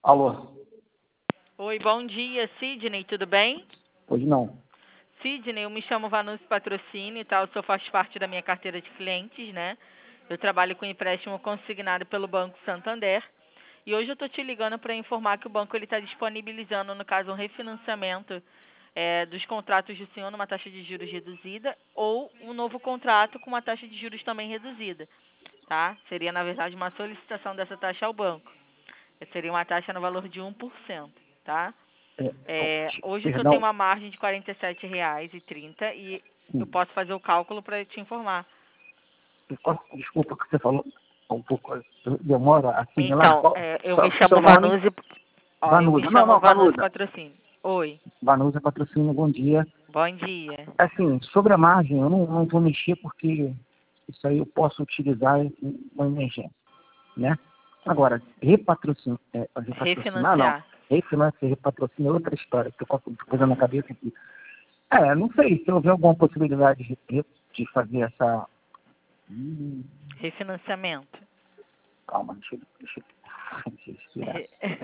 Alô? Oi, bom dia, Sidney, tudo bem? Hoje não. Sidney, eu me chamo Vanúcio Patrocínio e tal, o senhor faz parte da minha carteira de clientes, né? Eu trabalho com empréstimo consignado pelo Banco Santander e hoje eu estou te ligando para informar que o banco está disponibilizando, no caso, um refinanciamento dos contratos do senhor numa taxa de juros reduzida ou um novo contrato com uma taxa de juros também reduzida, tá? Seria, na verdade, uma solicitação dessa taxa ao banco. Seria uma taxa no valor de 1%, tá? Hoje o senhor tem Perdão. uma margem de R$ 47,30 e eu Sim. posso fazer o cálculo para te informar. Desculpa que você falou um pouco. Demora assim, lá. Então, eu me Seu chamo nome? Vanusa, eu me Vanusa. Não, chamo não, Vanusa Vanusa. Patrocínio. Oi, Vanusa Patrocínio, bom dia. bom dia. Assim, sobre a margem, eu não vou mexer porque isso aí eu posso utilizar em uma emergência, né? Agora, repatrocinar não. Refinanciar. Refinanciar, repatrocínio é outra história, que eu estou fazendo na cabeça aqui. Não sei, se houver alguma possibilidade de fazer essa... Refinanciamento. Calma, deixa eu respirar.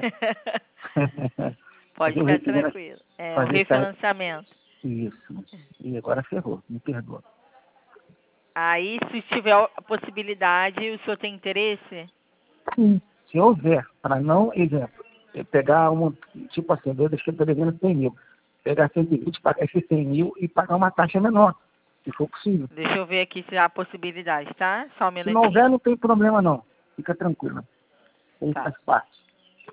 Pode ficar tranquilo. O Fazer essa... refinanciamento. Isso. E agora ferrou, me perdoa. Aí, se tiver a possibilidade, o senhor tem interesse? Sim, se houver, para não, exemplo, eu pegar tipo assim, eu deixei devendo 100 mil, pegar 120, pagar esses 100 mil e pagar uma taxa menor, se for possível. Deixa eu ver aqui se há possibilidade, tá? Só um Se não houver, minutinho. não tem problema não, fica tranquilo. Isso Tá. faz parte.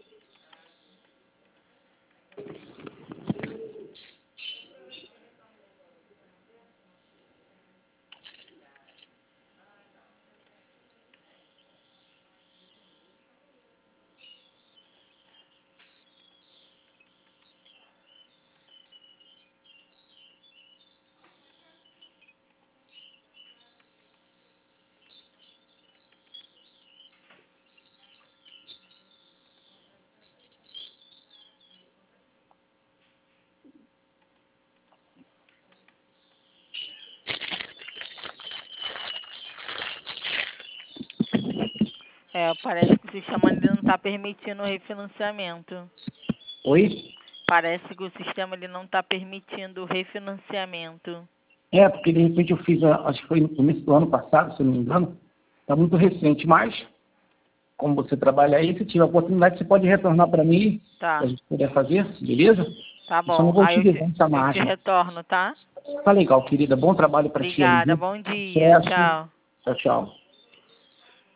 Parece que o sistema ele não está permitindo o refinanciamento. Oi? Parece que o sistema ele não está permitindo o refinanciamento. Porque de repente eu fiz, acho que foi no começo do ano passado, se eu não me engano, está muito recente, mas como você trabalha aí, se tiver oportunidade, você pode retornar para mim, Tá. se a gente puder fazer, beleza? Tá Eu só não bom. vou Aí utilizar essa eu te margem. retorno, tá? Tá legal, querida. Bom trabalho para ti aí, Obrigada. viu? Bom dia. Sucesso. Tchau. Tchau, tchau.